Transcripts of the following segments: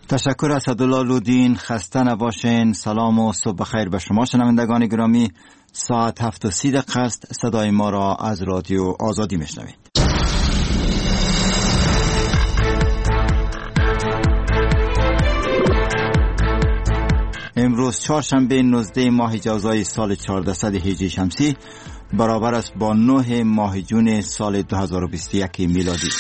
تشکر اسدالله لودین. خسته نباشین. سلام و صبح بخیر به شما شنوندگان گرامی. ساعت 7:30 است. صدای ما را از رادیو آزادی میشنوید. امروز چهارشنبه 19 ماه جوزای سال 1400 هجری شمسی برابر است با 9 ماه جون سال 2021 میلادی.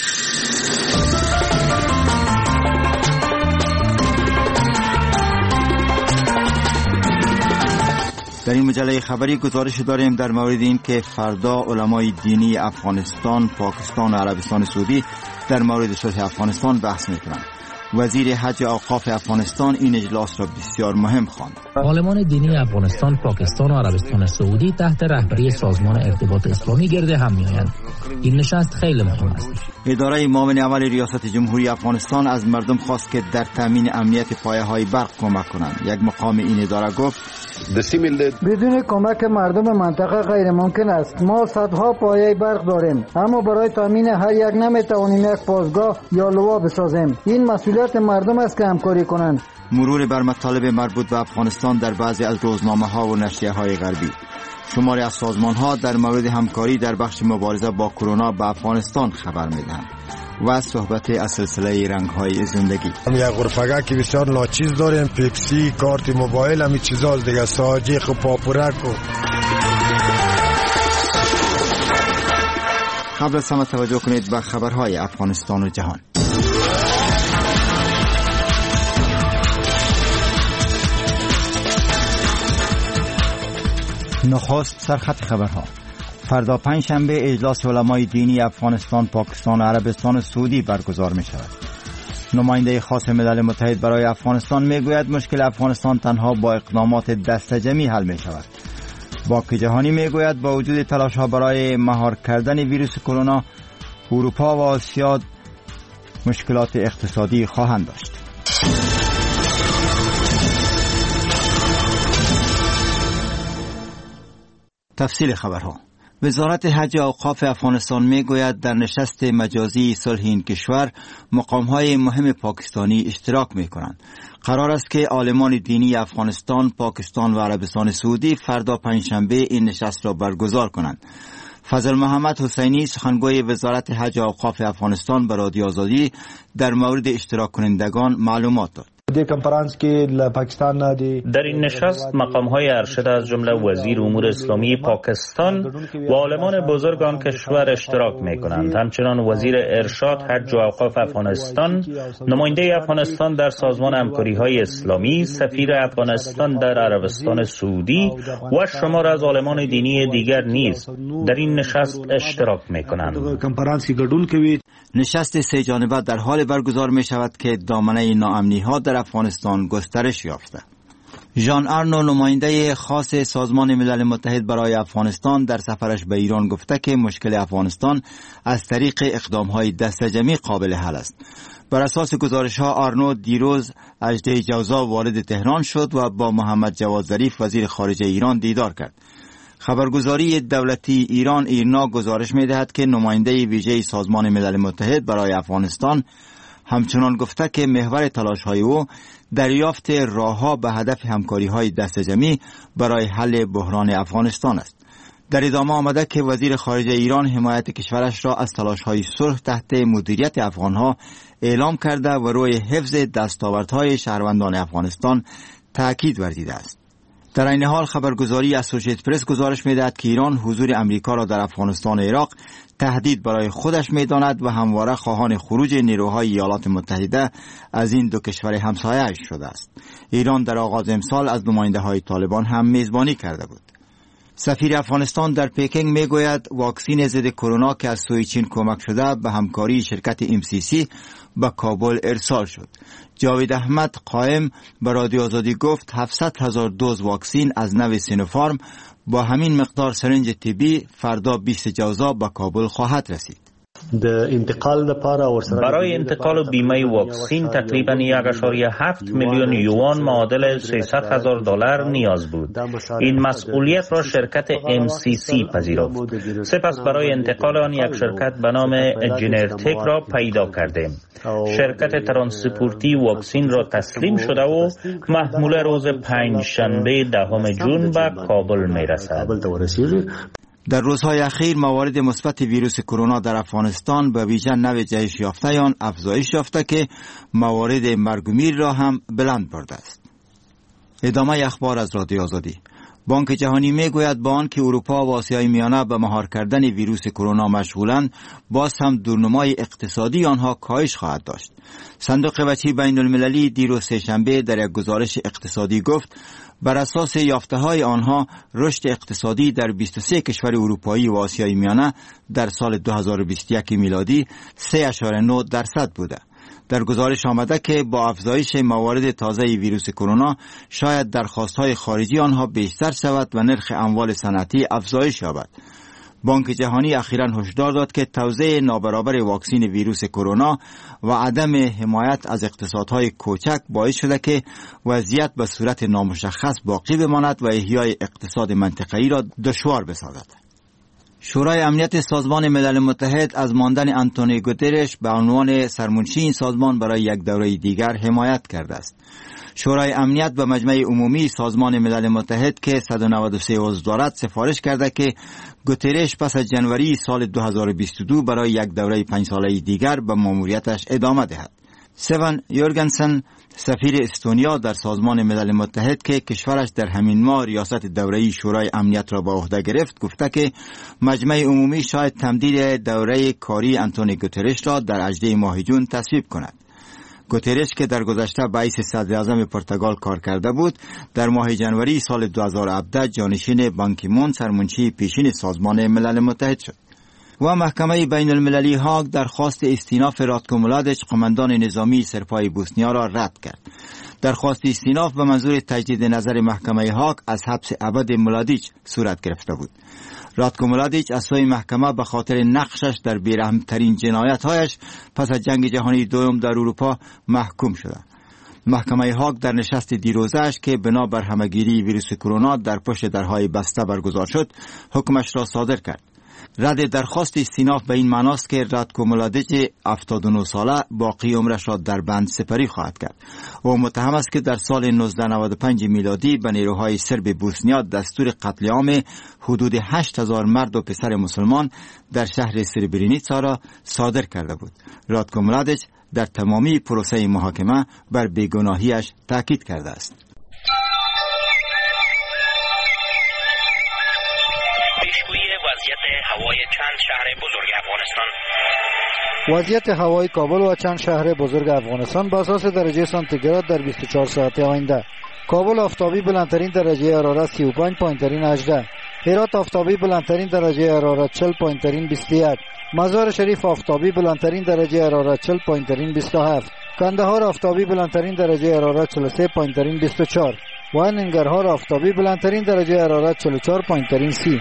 در این مجله خبری گزارش داریم در مورد این که فردا علمای دینی افغانستان، پاکستان و عربستان سعودی در مورد صلح افغانستان بحث می‌کنند. وزیر حج اوقاف افغانستان این اجلاس را بسیار مهم خواند. عالمان دینی افغانستان، پاکستان و عربستان سعودی تحت رهبری سازمان ارتباط اسلامی گرد هم می‌آیند. این نشست خیلی مهم است. اداره معاون اول ریاست جمهوری افغانستان از مردم خواست که در تامین امنیت پایه‌های برق کمک کنند. یک مقام این اداره گفت بدون کمک مردم منطقه غیر ممکن است. ما صدها پایه برق داریم، اما برای تامین هر یک نمیتوانیم یک پازگاه یا لوا بسازیم. این مسئولیت مردم است که همکاری کنند. مرور بر مطالب مربوط به افغانستان در بعضی از روزنامه‌ها و نشریه‌های غربی. شماری از سازمان‌ها در مورد همکاری در بخش مبارزه با کرونا به افغانستان خبر می‌دهند. و صحبت از سلسله رنگ‌های زندگی. یک غرفه که بسیار ناچیز داریم، پیپسی، کارت موبایل، همین چیزا دیگه، ساجق و پاپورک و قبل از همه توجه کنید به خبرهای افغانستان و جهان. نخست سرخط خبرها. فردا پنجشنبه اجلاس علمای دینی افغانستان، پاکستان و عربستان سعودی برگزار می شود. نماینده خاص ملل متحد برای افغانستان می گوید مشکل افغانستان تنها با اقدامات دست جمعی حل می شود. بانک جهانی می گوید با وجود تلاش ها برای مهار کردن ویروس کرونا، اروپا و آسیا مشکلات اقتصادی خواهند داشت. تفصیل خبرها. وزارت حج اوقاف افغانستان میگوید در نشست مجازی صلح این کشور مقام‌های مهم پاکستانی اشتراک می‌کنند. قرار است که عالمان دینی افغانستان، پاکستان و عربستان سعودی فردا پنجشنبه این نشست را برگزار کنند. فضل محمد حسینی سخنگوی وزارت حج اوقاف افغانستان به رادیو آزادی در مورد اشتراک کنندگان معلومات داد. در این نشست مقام‌های ارشد از جمله وزیر امور اسلامی پاکستان و عالمان بزرگ آن کشور اشتراک می‌کنند. همچنان وزیر ارشاد حج و اوقاف افغانستان، نماینده افغانستان در سازمان همکاری‌های اسلامی، سفیر افغانستان در عربستان سعودی و شمار از عالمان دینی دیگر نیز در این نشست اشتراک می‌کنند. نشست سه جانبه در حال برگزار می شود که دامنه ناامنی ها در افغانستان گسترش یافته. ژان آرنو، نماینده خاص سازمان ملل متحد برای افغانستان، در سفرش به ایران گفته که مشکل افغانستان از طریق اقدام های دست جمعی قابل حل است. بر اساس گزارش ها آرنو دیروز 18 جوزا وارد تهران شد و با محمد جواد ظریف وزیر خارجه ایران دیدار کرد. خبرگزاری دولتی ایران ایرنا گزارش می‌دهد که نماینده ویژه سازمان ملل متحد برای افغانستان همچنان گفته که محور تلاش‌های او دریافت راه‌ها به هدف همکاری‌های دست جمعی برای حل بحران افغانستان است. در ادامه آمده که وزیر خارجه ایران حمایت کشورش را از تلاش‌های صلح تحت مدیریت افغان‌ها اعلام کرده و روی حفظ دستاوردهای شهروندان افغانستان تأکید ورزیده است. در این حال خبرگزاری اسوسییتد پرس گزارش می‌دهد که ایران حضور امریکا را در افغانستان و عراق تهدید برای خودش می‌داند و همواره خواهان خروج نیروهای ایالات متحده از این دو کشور همسایه شده است. ایران در آغاز امسال از نماینده‌های طالبان هم میزبانی کرده بود. سفیر افغانستان در پکینگ میگوید واکسن ضد کرونا که از سوی چین کمک شده به همکاری شرکت MCC به کابل ارسال شد. جاوید احمد قائم به رادیو آزادی گفت 700,000 دوز واکسن از نوع سینوفارم با همین مقدار سرنج طبی فردا 20 جوزا به کابل خواهد رسید. برای انتقال و بیمه واکسین تقریباً 1.7 میلیون یوان معادل $300,000 نیاز بود. این مسئولیت را شرکت MCC پذیرفت. سپس برای انتقال آن یک شرکت به نام جنرتک را پیدا کردیم. شرکت ترانسپورتی واکسین را تسلیم شده و محمول روز پنجشنبه 10 جون به کابل می رسد. در روزهای اخیر موارد مثبت ویروس کرونا در افغانستان به ویژه نوع جهش یافته یا افزایش یافته که موارد مرگ و میر را هم بلند برده است. ادامه اخبار از رادیو آزادی. بانک جهانی میگوید با آنکه اروپا و آسیای میانه به مهار کردن ویروس کرونا مشغولند، باز هم دورنمای اقتصادی آنها کاهش خواهد داشت. صندوق وجهی بین المللی دیروز سه‌شنبه در یک گزارش اقتصادی گفت بر اساس یافته‌های آنها رشد اقتصادی در 23 کشور اروپایی و آسیای میانه در سال 2021 میلادی 3.9% بوده. در گزارش آمده که با افزایش موارد تازه ویروس کرونا شاید درخواست‌های خارجی آنها بیشتر شود و نرخ اموال صنعتی افزایش یابد. بانک جهانی اخیراً هشدار داد که توزیع نابرابر واکسن ویروس کرونا و عدم حمایت از اقتصادهای کوچک باعث شده که وضعیت به صورت نامشخص باقی بماند و احیای اقتصاد منطقه‌ای را دشوار بسازد. شورای امنیت سازمان ملل متحد از ماندن آنتونیو گوترش به عنوان سرمنشی این سازمان برای یک دوره دیگر حمایت کرده است. شورای امنیت به مجمع عمومی سازمان ملل متحد که 193 عضو دارد سفارش کرده که گوترش پس از جنوری سال 2022 برای یک دوره 5 ساله دیگر به ماموریتش ادامه دهد. سیون یورگنسن سفیر استونیا در سازمان ملل متحد که کشورش در همین ماه ریاست دوره‌ای شورای امنیت را به عهده گرفت گفته که مجمع عمومی شاید تمدید دوره کاری آنتونیو گوترش را در 18 ماه جون تصویب کند. گوترش که در گذشته به حیث صدر اعظم پرتغال کار کرده بود، در ماه جنوری سال 2017 جانشین بان کی مون سرمنشی پیشین سازمان ملل متحد شد. و محکمه بین المللی هاگ درخواست استیناف راتکو ملادیچ قماندان نظامی سرپای بوسنیا را رد کرد. درخواست استیناف به منظور تجدید نظر محکمه هاگ از حبس ابد ملادیچ صورت گرفته بود. راتکو ملادیچ از سوی محکمه به خاطر نقشش در بیرحم‌ترین جنایت‌هایش پس از جنگ جهانی دوم در اروپا محکوم شده. محکمه هاگ در نشست دیروزش که بنا بر همگیری ویروس کرونا در پشت درهای بسته برگزار شد، حکمش را صادر کرد. رد درخواست استیناف به این معناست که راتکو ملادیچ 79 ساله باقی عمرش را در بند سپری خواهد کرد. او متهم است که در سال 1995 میلادی به نیروهای سرب بوسنیا دستور قتل عام حدود 8000 مرد و پسر مسلمان در شهر سربرینیتسا را صادر کرده بود. راتکو ملادیچ در تمامی پروسه محاکمه بر بیگناهیش تاکید کرده است. هوای چند شهر بزرگ افغانستان. وضعیت هوای کابل و چند شهر بزرگ افغانستان با اساس درجه سانتیگراد در 24 ساعت آینده: کابل آفتابی بلندترین درجه حرارت 35 پایینترین 18، هرات آفتابی بلندترین درجه حرارت 40 پایینترین 21، مزار شریف آفتابی بلندترین درجه حرارت 40 پایینترین 27، کندهار آفتابی بلندترین درجه حرارت 43 پایینترین 24 و ننگرهار آفتابی بلندترین درجه حرارت 44 پایینترین 30.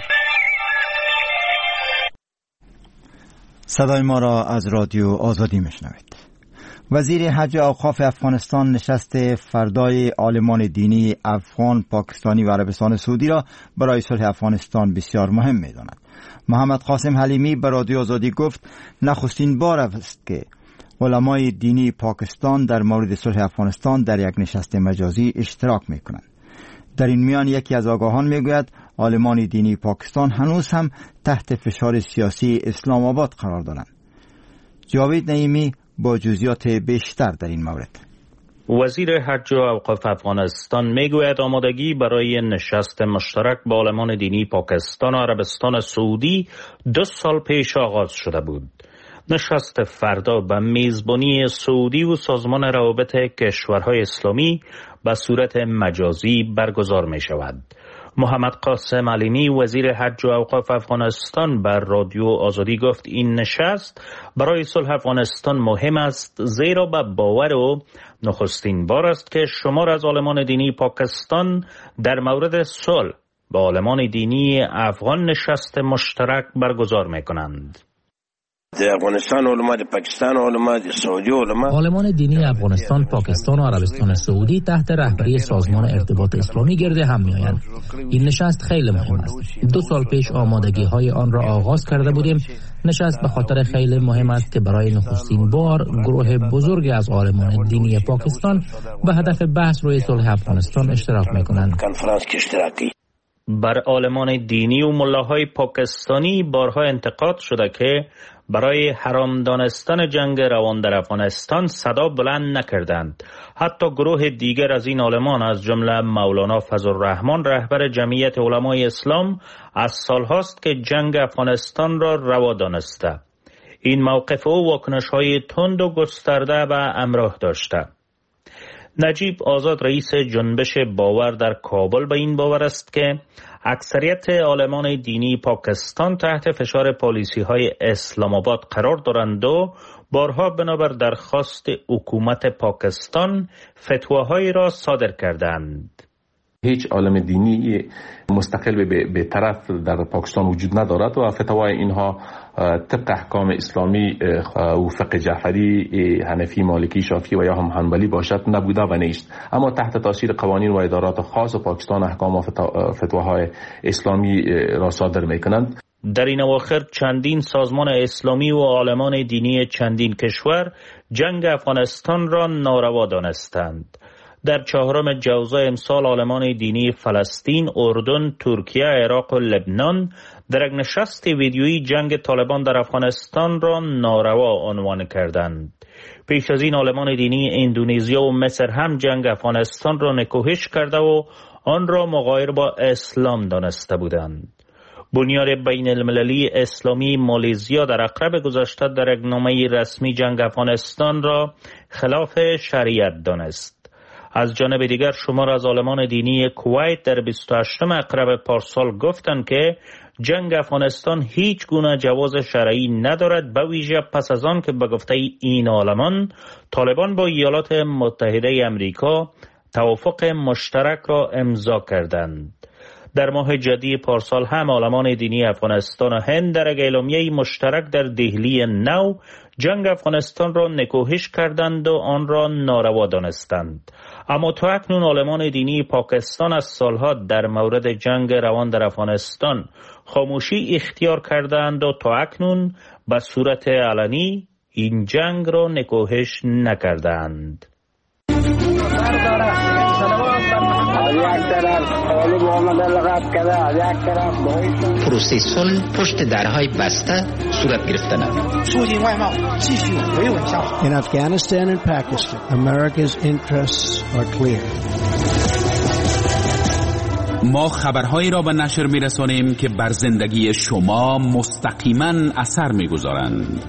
صدای ما را از رادیو آزادی میشنوید. وزیر حج و اوقاف افغانستان نشست فردای عالمان دینی افغان، پاکستانی و عربستان سعودی را برای صلح افغانستان بسیار مهم می‌داند. محمد قاسم حلیمی به رادیو آزادی گفت نخستین بار است که علمای دینی پاکستان در مورد صلح افغانستان در یک نشست مجازی اشتراک می‌کنند. در این میان یکی از آگاهان میگوید عالمان دینی پاکستان هنوز هم تحت فشار سیاسی اسلام آباد قرار دارند. جاوید نعیمی با جزئیات بیشتر در این مورد. وزیر حج و اوقاف افغانستان میگوید آمادگی برای نشست مشترک با عالمان دینی پاکستان و عربستان سعودی 2 سال پیش آغاز شده بود. نشست فردا به میزبانی سعودی و سازمان روابط کشورهای اسلامی به صورت مجازی برگزار می شود. محمد قاسم علیمی وزیر حج و اوقاف افغانستان بر رادیو آزادی گفت این نشست برای صلح افغانستان مهم است، زیرا به باور او نخستین بار است که شمار از عالمان دینی پاکستان در مورد صلح با عالمان دینی افغان نشست مشترک برگزار می کنند. افغانستان علما، پاکستان علما، سعودی علما. عالمان دینی افغانستان، پاکستان و عربستان سعودی تحت رهبری سازمان ارتباط اسلامی گرد هم میآیند. این نشست خیلی مهم است. 2 سال پیش آمادگی های آن را آغاز کرده بودیم. نشست به خاطر خیلی مهم است که برای نخستین بار گروه بزرگ از عالمان دینی پاکستان به هدف بحث روی صلح افغانستان اشتراک میکنند. بر عالمان دینی و ملاهای پاکستانی بارها انتقاد شده که برای حرام دانستن جنگ روان در افغانستان صدا بلند نکردند. حتی گروه دیگر از این عالمان از جمله مولانا فضلالرحمن رهبر جمعیت علمای اسلام از سالهاست که جنگ افغانستان را روا دانسته. این موقف او واکنش‌های تند و گسترده و همراه داشته. نجیب آزاد رئیس جنبش باور در کابل به این باور است که اکثریت عالمان دینی پاکستان تحت فشار پالیسی‌های اسلام آباد قرار دارند و بارها بنابر درخواست حکومت پاکستان فتواهایی را صادر کردند. هیچ عالم دینی مستقل به طرف در پاکستان وجود ندارد و فتوای اینها طبق احکام اسلامی و فقه جعفری، حنفی، مالکی، شافعی و یا هم حنبلی باشد نبوده و نیست، اما تحت تاثیر قوانین و ادارات خاص پاکستان احکام و فتواهای اسلامی را صادر میکنند. در این اواخر چندین سازمان اسلامی و عالمان دینی چندین کشور جنگ افغانستان را ناروا دانستند. در 4 جوزا امسال عالمان دینی فلسطین، اردن، ترکیه، عراق و لبنان در یک نشست ویدیویی جنگ طالبان در افغانستان را ناروا عنوان کردند. پیش از این عالمان دینی اندونزیا و مصر هم جنگ افغانستان را نکوهش کرده و آن را مغایر با اسلام دانسته بودند. بنیاد بین المللی اسلامی مالزیا در اقرب گذشته در یک نامه رسمی جنگ افغانستان را خلاف شریعت دانست. از جانب دیگر شمار از عالمان دینی کویت در 28 اکتبر پارسال گفتند که جنگ افغانستان هیچ گونه جواز شرعی ندارد، به ویژه پس از آن که به گفته این عالمان طالبان با ایالات متحده امریکا توافق مشترک را امضا کردند. در ماه جدی پارسال هم عالمان دینی افغانستان و هند در یک اعلامیه مشترک در دهلی نو جنگ افغانستان را نکوهش کردند و آن را ناروا دانستند. اما تا اکنون عالمان دینی پاکستان از سالها در مورد جنگ روان در افغانستان خاموشی اختیار کردند و تا اکنون به صورت علنی این جنگ را نکوهش نکردند. پروسه صلح پشت درهای بسته صورت گرفتن. In Afghanistan and Pakistan, America's interests are clear. ما خبرهایی را به نشر می‌رسانیم که بر زندگی شما مستقیما اثر می‌گذارند.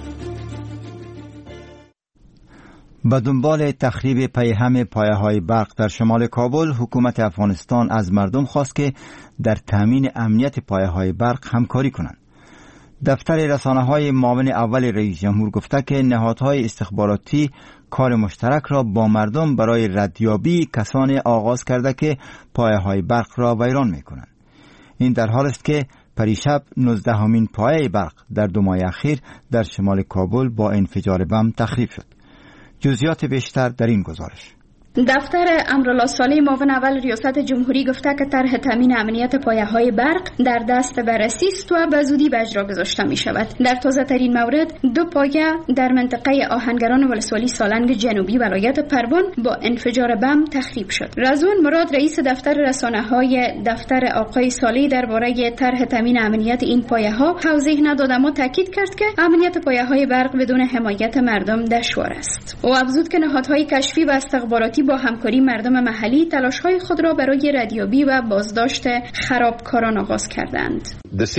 به دنبال تخریب پیهم پایه‌های برق در شمال کابل، حکومت افغانستان از مردم خواست که در تامین امنیت پایه‌های برق همکاری کنند. دفتر رسانه‌های معاون اول رئیس جمهور گفته که نهادهای استخباراتی کار مشترک را با مردم برای ردیابی کسانی آغاز کرده که پایه‌های برق را ویران می‌کنند. این در حال است که پریشب 19مین پایه برق در 2 ماه اخیر در شمال کابل با انفجار بم تخریب شد. جزئیات بیشتر در این گزارش. دفتر امرالله صالح معاون اول ریاست جمهوری گفته که طرح تامین امنیت پایه‌های برق در دست بررسی است و به زودی به اجرا گذاشته می شود. در تازه ترین مورد 2 پایه در منطقه آهنگران ولسوالی سالنگ جنوبی ولایت پروان با انفجار بم تخریب شد. رضوان مراد رئیس دفتر رسانه‌های دفتر آقای صالح درباره طرح تامین امنیت این پایه‌ها توضیح نداد، اما تاکید کرد که امنیت پایه‌های برق بدون حمایت مردم دشوار است. او افزود که نهادهای کشفی و استخباراتی با همکاری مردم محلی تلاش‌های خود را برای ردیابی و بازداشت خرابکاران آغاز کردند.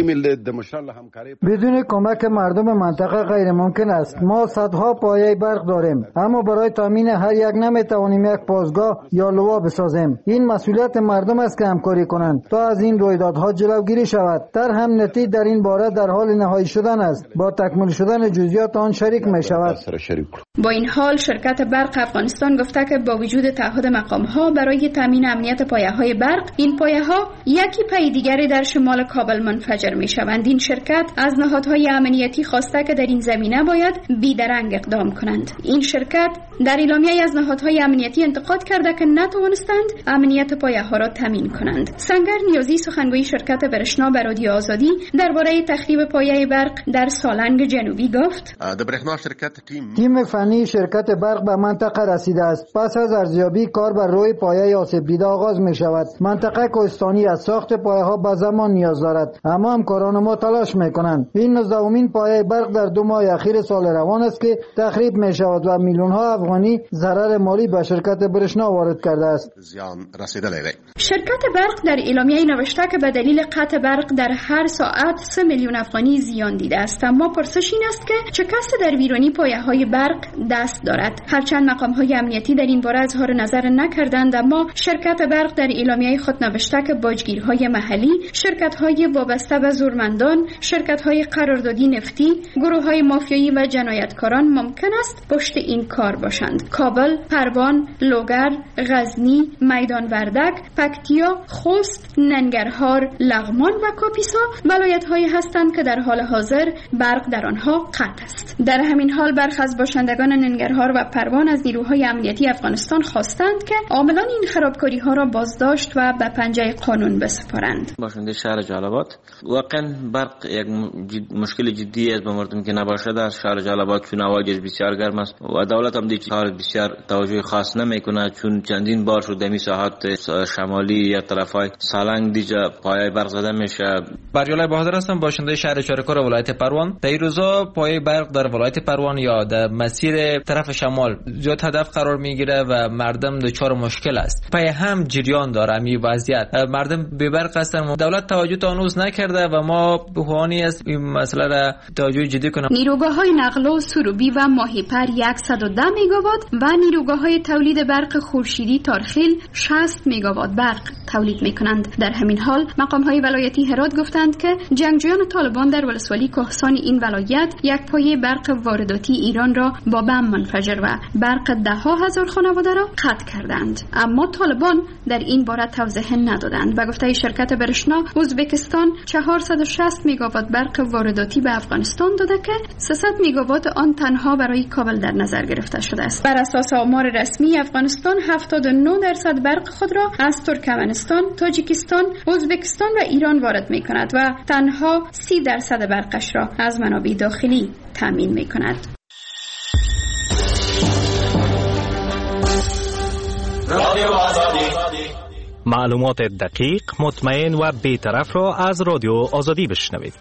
بدون کمک مردم منطقه غیر ممکن است. ما صدها پایه برق داریم، اما برای تامین هر یک نمیتوانیم یک پازگاه یا لوا بسازیم. این مسئولیت مردم است که همکاری کنند تا از این رویدادها جلوگیری شود. طرح امنیتی در این باره در حال نهایی شدن است. با تکمیل شدن جزئیات آن شریک می شود. با این حال شرکت برق افغانستان گفته که با وجود تعهد مقام‌ها برای تامین امنیت پایه‌های برق، این پایه‌ها یکی پی دیگری در شمال کابل منفجر می‌شوند. این شرکت از نهادهای امنیتی خواسته که در این زمینه باید بیدرنگ اقدام کنند. این شرکت در اعلامیه از نهادهای امنیتی انتقاد کرده که نتوانستند امنیت پایه‌ها را تامین کنند. سنگر نیازی سخنگوی شرکت برشنا به رادیو آزادی درباره تخریب پایه برق در سالنگ جنوبی گفت: تیم فنی شرکت برق به منطقه رسیده است. پس از ارزیابی کار بر روی پایه آسیب دیده آغاز می شود. منطقه کوهستانی از ساخت پایه ها به زمان نیاز دارد، اما همکاران ما تلاش می کنند. این 19مین پایه برق در 2 ماه اخیر سال روان است که تخریب می شود و میلیون ها افغانی ضرر مالی به شرکت برشنا وارد کرده است. شرکت برق در اعلامیه نوشته که به دلیل قطع برق در هر ساعت 3 میلیون افغانی زیان دیده است. اما پرسش این است که چه کسی در ویرانی پایه‌های برق دست دارد؟ هرچند مقام‌های امنیتی در این باره اظهار نظر نکردند، اما شرکت برق در اعلامیه خود نوشته که باجگیرهای محلی، شرکت‌های وابسته به زورمندان، شرکت‌های قراردادی نفتی، گروه‌های مافیایی و جنایتکاران ممکن است پشت این کار باشند. کابل، پروان، لوگر، غزنی، میدان وردک، پکتیا، خوست، ننگرهار، لغمان و کاپیسا ولایت‌هایی هستند که در حال حاضر برق در آنها قطع است. در همین حال برخی از باشندگان ننگرهار و پروان از نیروهای امنیتی افغانستان خواستند که عاملان این خرابکاری‌ها را بازداشت و به پنجه قانون بسپارند. باشنده شهر جلالاباد، واقعا برق یک مشکل جدی است به مردم که نباشد. در شهر جلالاباد چون هواش بسیار گرم است و دولت هم دیگه کار بسیار توجه خاص نمیکنه، چون چندین بار شده می ساحات شمالی یا طرفای سالنگ دیگه پایه برق زده میشه. برجلای بهادر هستم، باشنده شهر چارکور ولایت پروان. در این روزا پایه برق در ولایت پروان یا در مسیر طرف شمال زیاد هدف قرار میگیره و مردم دچار مشکل است. پایه هم جریان داره این وضعیت، مردم بی برق هستن. دولت توجه تا هنوز نکرده و ما بحرانی است این مسئله را توجه جدی کنیم. نیروگاه‌های نقل و سروبی و ماهیپر 110 مگاوات و نیروگاه‌های تولید برق خورشیدی تارخیل 60 مگاوات برق تولید می‌کنند. در همین حال مقام‌های ولایتی هرات گفتند که جنگجویان طالبان در ولسوالی کهسان این ولایت یک پایه برق وارداتی ایران را با بم منفجر و برق 10,000 خانواده را قطع کردند. اما طالبان در این باره توضیح ندادند. به گفته شرکت برشنا، ازبکستان 460 مگاوات برق وارداتی به افغانستان داده که 300 مگاوات آن تنها برای کابل در نظر گرفته شده است. بر اساس آمار رسمی افغانستان 79% برق خود را از ترکمنستان، تاجیکستان، ازبکستان و ایران وارد می کند و تنها 30% برقش را از منابع داخلی تامین می کند. معلومات دقیق، مطمئن و بی‌طرف را از رادیو آزادی بشنوید.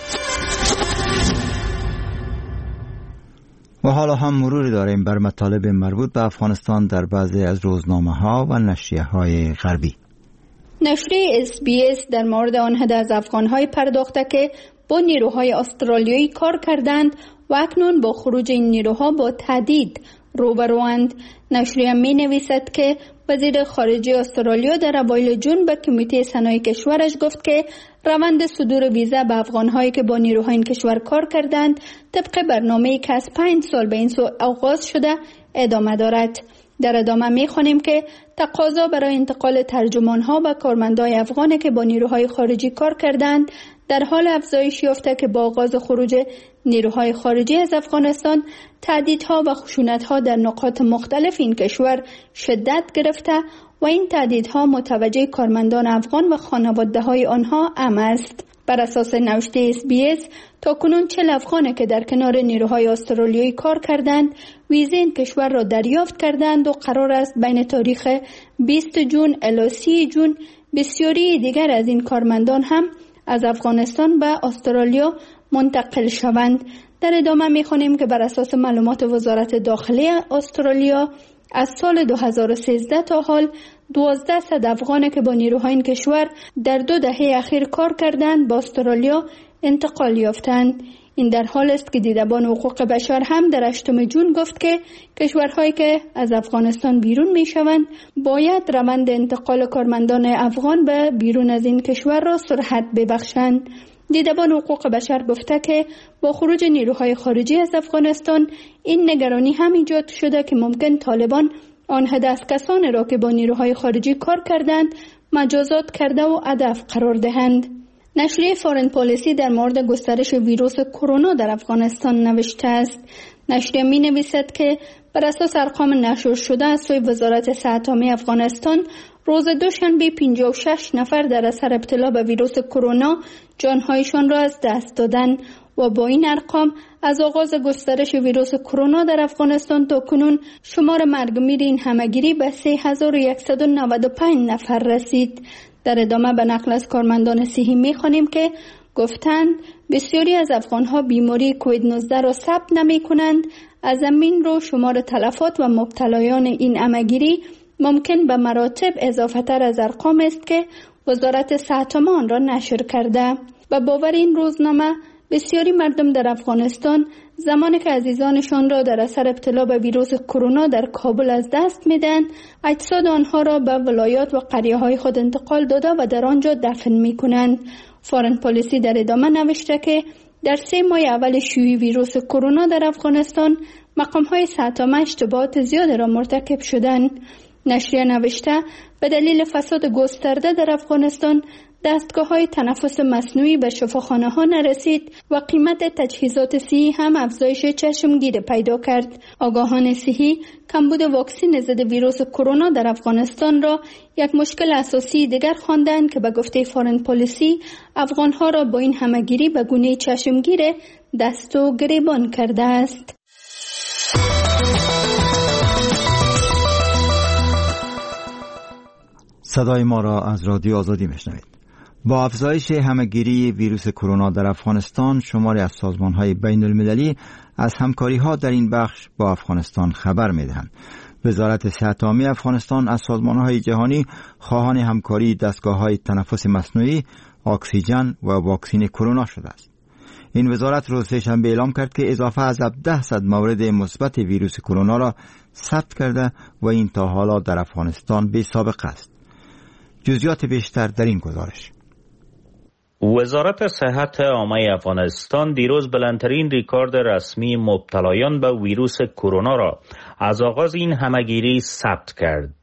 و حالا هم مروری داریم بر مطالب مربوط به افغانستان در بعضی از روزنامه‌ها و نشریه‌های غربی. نشریه SBS در مورد آن عده از افغان‌های پرداخته که با نیروهای استرالیایی کار کردند و اکنون با خروج این نیروها با تهدید روبروند. نشریه می نویسد که وزیر خارجه استرالیا در اوایل جون به کمیته صنایع کشورش گفت که روند صدور ویزا به افغان‌هایی که با نیروهای این کشور کار کردند طبق برنامه‌ای که از 5 سال به این سو آغاز شده ادامه دارد. در ادامه می‌خوانیم که تقاضا برای انتقال ترجمان‌ها و کارمندان افغانی که با نیروهای خارجی کار کردند در حال افزایش یافته که با آغاز خروج نیروهای خارجی از افغانستان تهدیدها و خشونت‌ها در نقاط مختلف این کشور شدت گرفته و این تهدیدها متوجه کارمندان افغان و خانواده‌های آنها ام است. بر اساس نوشته SBS تاکنون 40 افغانی که در کنار نیروهای استرالیایی کار کردند ویزه این کشور را دریافت کردند و قرار است بین تاریخ 20 جون الی 30 جون بسیاری دیگر از این کارمندان هم از افغانستان به استرالیا منتقل شوند. در ادامه می‌خوانیم که بر اساس معلومات وزارت داخلی استرالیا از سال 2013 تا حال 1200 افغانی که با نیروهای این کشور در 2 دهه اخیر کار کردند با استرالیا انتقال یافتند. این در حال است که دیدبان حقوق بشر هم در 8 جون گفت که کشورهایی که از افغانستان بیرون میشوند باید روند انتقال کارمندان افغان به بیرون از این کشور را سرعت ببخشند. دیدبان حقوق بشر گفته که با خروج نیروهای خارجی از افغانستان این نگرانی هم ایجاد شده که ممکن طالبان آنها دستکسانی را که با نیروهای خارجی کار کردند مجازات کرده و هدف قرار دهند. نشریه فارن پالیسی در مورد گسترش ویروس کرونا در افغانستان نوشته است. نشریه می نویسد که بر اساس ارقام نشر شده از سوی وزارت صحت عامه افغانستان روز دوشنبه 56 نفر در اثر ابتلا به ویروس کرونا جانهایشان را از دست دادند و با این ارقام از آغاز گسترش ویروس کرونا در افغانستان تا کنون شمار مرگ میر این همگیری به 3195 نفر رسید. در ادامه به نقل از کارمندان صحی می‌خوانیم که گفتند بسیاری از افغان‌ها بیماری کووید 19 را ثبت نمی‌کنند. از همین رو شمار تلفات و مبتلایان این همگیری ممکن به مراتب اضافه تر از ارقام است که وزارت صحت عامه آن را نشر کرده. به باور این روزنامه بسیاری مردم در افغانستان زمانی که عزیزانشان را در اثر ابتلا به ویروس کرونا در کابل از دست میدن، اجساد آنها را به ولایات و قریه‌های خود انتقال داده و در آنجا دفن میکنند. فارن پالیسی در ادامه نوشته که در 3 ماه اول شیوع ویروس کرونا در افغانستان مقام‌های صحت عامه اشتباهات زیادی را مرتکب شدند. نشریه نوشته به دلیل فساد گسترده در افغانستان دستگاه‌های تنفس مصنوعی به شفاخانه‌ها نرسید و قیمت تجهیزات صحی هم افزایش چشمگیر پیدا کرد. آگاهان صحی کمبود واکسن ضد ویروس کرونا در افغانستان را یک مشکل اساسی دیگر خواندند که به گفته فارن پالیسی افغان‌ها را با این همگیری به گونه چشمگیر دست و گریبان کرده است. صدای ما را از رادیو آزادی میشنوید. با افزایش همه‌گیری ویروس کرونا در افغانستان، شماری از سازمان‌های بین المللی از همکاری‌ها در این بخش با افغانستان خبر می‌دهند. وزارت صحت عامه افغانستان از سازمان‌های جهانی خواهان همکاری دستگاه‌های تنفس مصنوعی، اکسیژن و واکسن کرونا شده است. این وزارت روز سه‌شنبه اعلام کرد که اضافه از 1700 مورد مثبت ویروس کرونا را ثبت کرده و این تا حالا در افغانستان بی سابقه است. جزئیات بیشتر در این گزارش. وزارت صحت عامه افغانستان دیروز بلندترین ریکورد رسمی مبتلایان به ویروس کرونا را از آغاز این همه‌گیری ثبت کرد.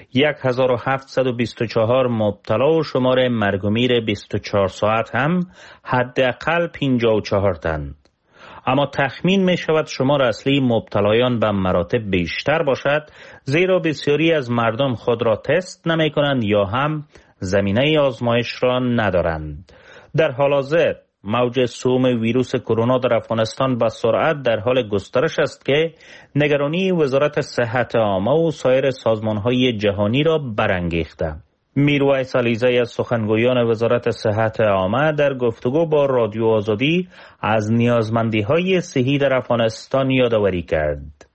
1724 مبتلا و شمار مرگ و میر 24 ساعت هم حداقل 54 تن. اما تخمین می شود شمار اصلی مبتلایان به مراتب بیشتر باشد، زیرا بسیاری از مردم خود را تست نمی کنند یا هم زمینه آزمایش را ندارند. در حال حاضر موج سوم ویروس کرونا در افغانستان به سرعت در حال گسترش است که نگرانی وزارت صحت عامه و سایر سازمان‌های جهانی را برانگیخته. میرویس علیزی از سخنگویان وزارت صحت عامه در گفتگو با رادیو آزادی از نیازمندی‌های صحی در افغانستان یادآوری کرد.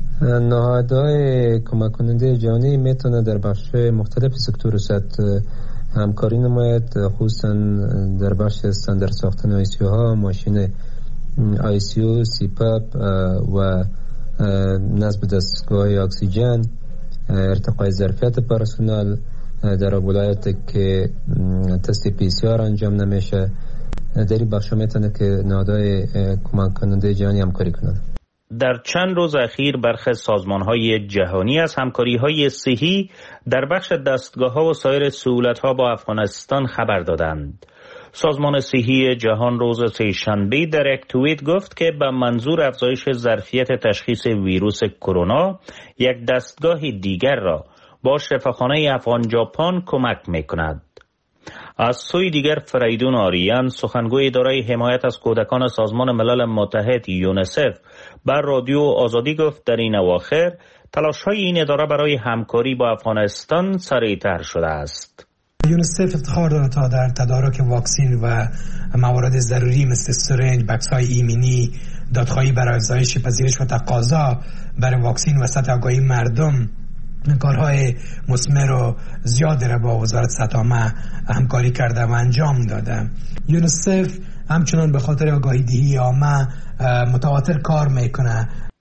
نهادهای کمک کننده جهانی میتونه در بخش مختلف سکتور صحت همکاری نماید، خصوصا در بخش استاندارد ساختن آیسیو ها، ماشین آیسیو، سیپاپ و نصب دستگاه اکسیژن، ارتقای ظرفیت پرسنل در ولایت که تست پی سی آر انجام نمیشه. در این بخش میتونه که نهادهای کمک کننده جهانی همکاری کنند. در چند روز اخیر برخی سازمان‌های جهانی از همکاری‌های صحی در بخش دستگاه‌ها و سایر سهولت‌ها با افغانستان خبر دادند. سازمان صحی جهان روز سه‌شنبه در یک توییت گفت که به منظور افزایش ظرفیت تشخیص ویروس کرونا یک دستگاه دیگر را با شفاخانه افغان ژاپن کمک می‌کند. از سوی دیگر فریدون آریان سخنگوی اداره حمایت از کودکان سازمان ملل متحد یونیسف بر رادیو آزادی گفت در این اواخر تلاش‌های این اداره برای همکاری با افغانستان سریع‌تر شده است. یونیسف افتخار داره تا در تدارک واکسن و موارد ضروری مثل سرنج، بکس‌های ایمنی، دادخواهی برای افزایش پذیرش و تقاضا برای واکسن و سطح آگاهی مردم کارهای مثمر و زیاد را با وزارت صحت عامه همکاری کرده و انجام داده. یونیسف همچنان به خاطر آگاهی دهی عامه متواتر کار میکنه.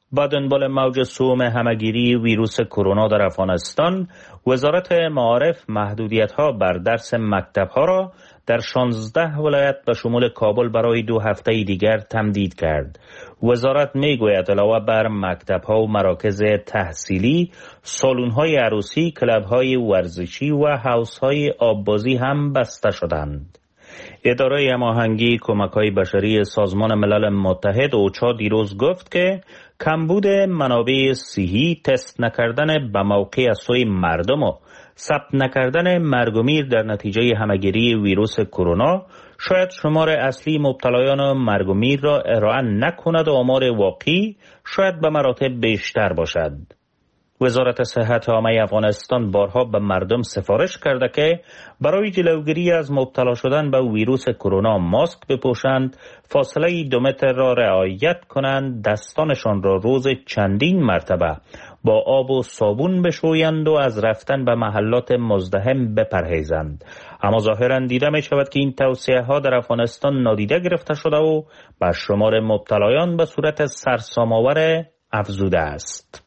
با دنبال موج سوم همهگیری ویروس کرونا در افغانستان، وزارت معارف محدودیت‌ها بر درس مکتب‌ها را در 16 ولایت به شمول کابل برای 2 هفته دیگر تمدید کرد. وزارت میگوید علاوه بر مکتب‌ها و مراکز تحصیلی، سالن‌های عروسی، کلب‌های ورزشی و حوض‌های آببازی هم بسته شدند. اداره هماهنگی کمک‌های بشری سازمان ملل متحد اوچا دیروز گفت که کمبود منابع صحی، تست نکردن به موقع از سوی مردم و ثبت نکردن مرگ و میر در نتیجه همهگیری ویروس کرونا شاید شمار اصلی مبتلایان مرگ و میر را ارائه نکند و آمار واقعی شاید به مراتب بیشتر باشد. وزارت صحت عامه افغانستان بارها به مردم سفارش کرده که برای جلوگیری از مبتلا شدن به ویروس کرونا ماسک بپوشند، فاصله 2 متر را رعایت کنند، دستانشان را روز چندین مرتبه با آب و صابون بشویند و از رفتن به محلات مزدحم بپرهیزند. اما ظاهرا دیده می شود که این توصیه ها در افغانستان نادیده گرفته شده و به شمار مبتلایان به صورت سرسام‌آور افزوده است.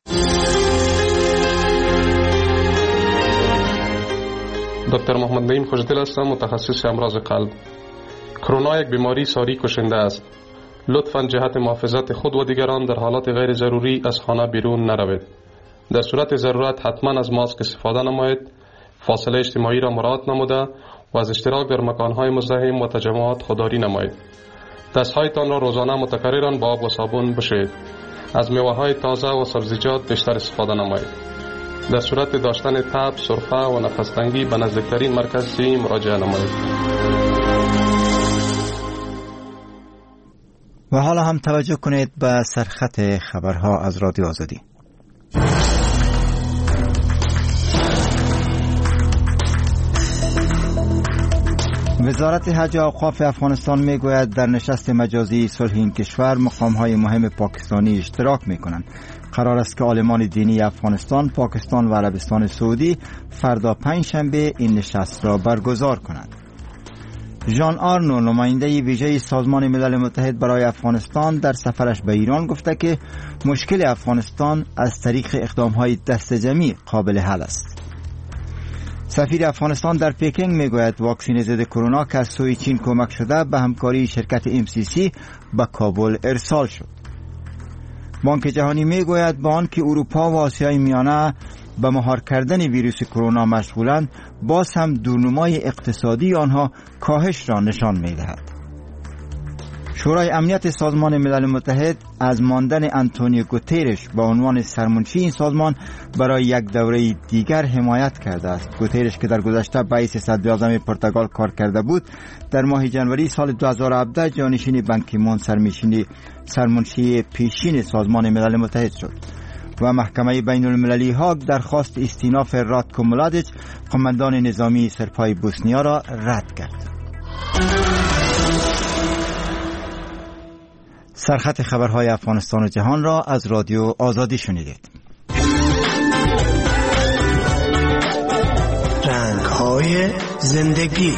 دکتر محمد نعیم خوشدل هستم، متخصص امراض قلب. کرونا یک بیماری ساری کشنده است. لطفاً جهت محافظت خود و دیگران در حالات غیر ضروری از خانه بیرون نروید. در صورت ضرورت حتما از ماسک استفاده نمایید، فاصله اجتماعی را مراعات نموده و از اشتراک در مکانهای مزدحم و تجمعات خودداری نمایید. دستهایتان را روزانه متکرراً با آب و صابون بشویید. از میوه‌های تازه و سبزیجات بیشتر استفاده نمایید. در صورت داشتن تب، سرفه و نفس‌تنگی به نزدیکترین مرکز صحی مراجعه نمایید. و حالا هم توجه کنید به سرخط خبرها از رادیو آزادی. وزارت حج و اوقاف افغانستان میگوید در نشست مجازی صلح این کشور مقام‌های مهم پاکستانی اشتراک می‌کنند. قرار است که عالمان دینی افغانستان، پاکستان و عربستان سعودی فردا 5 شنبه این نشست را برگزار کنند. ژان آرنو، نماینده ویژه سازمان ملل متحد برای افغانستان، در سفرش به ایران گفته که مشکل افغانستان از طریق اقدام‌های دست جمعی قابل حل است. سفیر افغانستان در پکینگ میگوید واکسن ضد کرونا که از سوی چین کمک شده به همکاری شرکت MCC به کابل ارسال شد. بانک جهانی میگوید با آنکه اروپا و آسیای میانه به مهار کردن ویروس کرونا مشغولند، باز هم دورنمای اقتصادی آنها کاهش را نشان میدهد. شورای امنیت سازمان ملل متحد از ماندن آنتونیو گوترش به عنوان سرمنشی این سازمان برای یک دوره دیگر حمایت کرده است. گوترش که در گذشته رئیس صدراعظم پرتغال کار کرده بود، در ماه جنوری سال 2017 جانشین بان کی مون سرمنشی پیشین سازمان ملل متحد شد و محکمه بین المللی هاگ درخواست استیناف راتکو ملادیچ، قماندان نظامی سرپای بوسنیا را رد کرد. سرخط خبرهای افغانستان و جهان را از رادیو آزادی شنیدید. رنگ‌های زندگی.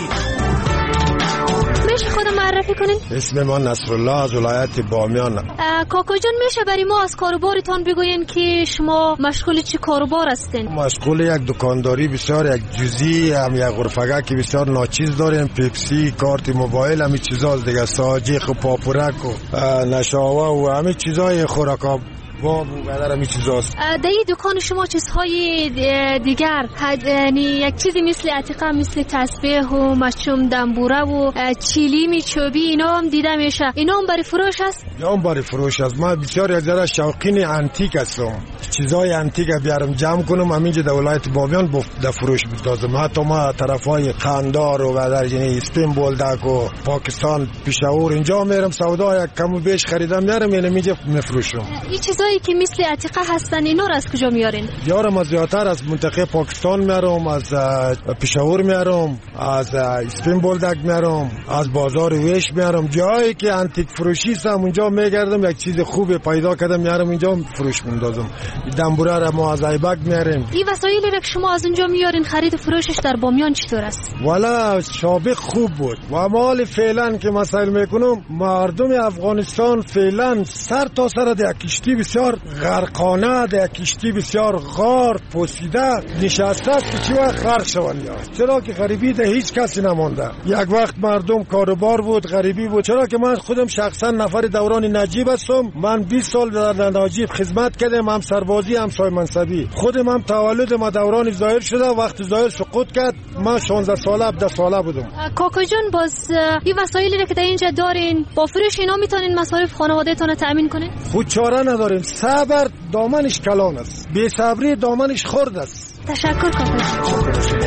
میشه خودم معرفی کنین؟ اسم من نصرالله از ولایت بامیان. کاکا جان، میشه برای ما از کاروبارتان بگوین که شما مشغول چه کاروبار هستین؟ مشغول یک دکانداری بسیار یک جزئی، هم یک غرفگاه که بسیار ناچیز داریم، پیپسی، کارت موبایل، همین چیزا دیگه، ساجق و پاپورک و نشاوه و همین چیزای خوراک و بدر همین چیزاست. در این دکان شما چیزهای دیگر، یعنی یک چیزی مثل عتیقه، مثل تسبیح و مچوم دنبوره و چیلی چوبی، اینا هم دیده میشه. اینا هم برای فروش است؟ یا هم برای فروش است. من بسیار یک ذره شوقین انتیک هستم. چیزای انتیک بیارم جمع کنم همینجا در ولایت بامیان در فروش بندازم. حتی ما طرفای قندار و بدر، یعنی اسپین بولدک و پاکستان، پیشاور، اینجا میرم سودا یک کم و بیش خریدم میارم، یعنی اینجا میفروشم. این چیزای کسایی که مثل عتیقه هستن اینا رو از کجا میارین؟ یارم از زیادتر از منطقه پاکستان میارم، از پشاور میارم، از اسپین بولدک میارم، از بازار ویش میارم. جایی که انتیک فروشی است اونجا میگردم، یک چیز خوب پیدا کردم میارم اینجا فروش میندازم. دنبوره را ما از ایبک میاریم. این وسایلی که شما از اونجا میارین خرید و فروشش در بامیان چطور است؟ والا سابق خوب بود و مال فعلا که مسائل میکنم، مردم افغانستان فعلا سر تا سر در کشتی بسیار غرقانه، در کشتی بسیار غار پوسیده نشسته است که چی وقت غرق شوند. چرا که غریبی ده هیچ کسی نمانده. یک وقت مردم کاروبار بود، غریبی بود. چرا که من خودم شخصا نفر دوران نجیب هستم. من 20 سال در نجیب خدمت کردم، هم سربازی هم سای منصبی. خودم هم تولد ما دوران ظاهر شده، وقت ظاهر سقوط کرد من 16 ساله 17 ساله بودم. کاکا جان باز این وسایلی که در اینجا دارین با فروش اینا میتونین مصارف خانوادهتون رو تامین کنین؟ خود چاره نداریم. صبر دامنش کلان است، بی صبری دامنش خرد است. تشکر کاکا جان.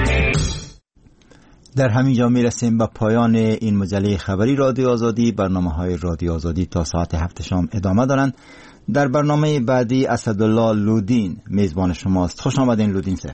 در همین جا میرسیم به پایان این مجله خبری رادیو آزادی. برنامه‌های رادیو آزادی تا ساعت 7 شام ادامه دارند. در برنامه بعدی اسدالله لودین میزبان شماست. خوش آمدین لودین سر.